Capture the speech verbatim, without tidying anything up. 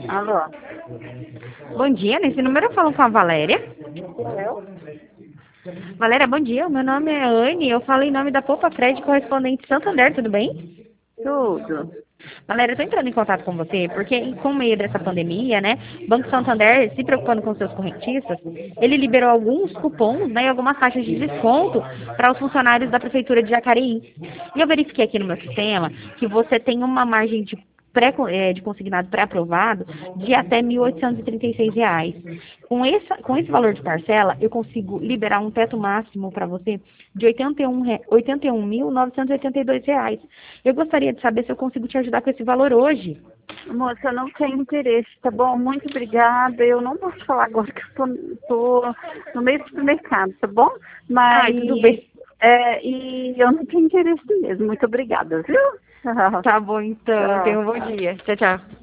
Alô? Bom dia, nesse número eu falo com a Valéria. Eu? Valéria, bom dia, meu nome é Anne, eu falo em nome da Poupa Crédito Correspondente Santander, tudo bem? Tudo. Valéria, eu tô entrando em contato com você porque, com o meio dessa pandemia, né, o Banco Santander, se preocupando com seus correntistas, ele liberou alguns cupons, né, e algumas taxas de desconto para os funcionários da Prefeitura de Jacareí. E eu verifiquei aqui no meu sistema que você tem uma margem de pré, eh, de consignado pré-aprovado de até mil oitocentos e trinta e seis reais. Com, essa, com esse valor de parcela, eu consigo liberar um teto máximo para você de oitenta e um re- oitenta e um mil novecentos e oitenta e dois reais. Eu gostaria de saber se eu consigo te ajudar com esse valor hoje. Moça, eu não tenho interesse, tá bom? Muito obrigada. Eu não posso falar agora que eu tô, tô no meio do supermercado, tá bom? Ai, Mas, tudo bem. é, e eu não tenho interesse mesmo. Muito obrigada, viu? Tá bom, então. Tenha Tchau. um bom dia. Tchau, tchau.